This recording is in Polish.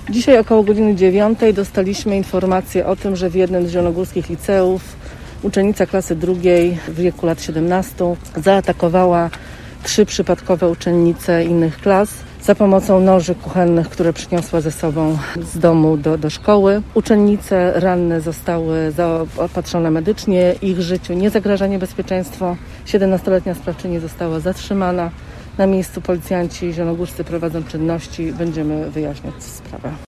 Dzisiaj około godziny 9 dostaliśmy informację o tym, że w jednym z zielonogórskich liceów uczennica klasy 2 w wieku lat 17 zaatakowała 3 przypadkowe uczennice innych klas za pomocą noży kuchennych, które przyniosła ze sobą z domu do szkoły. Uczennice ranne zostały zaopatrzone medycznie, ich życiu nie zagraża niebezpieczeństwo. 17-letnia sprawczyni została zatrzymana. Na miejscu policjanci zielonogórscy prowadzą czynności, będziemy wyjaśniać sprawę.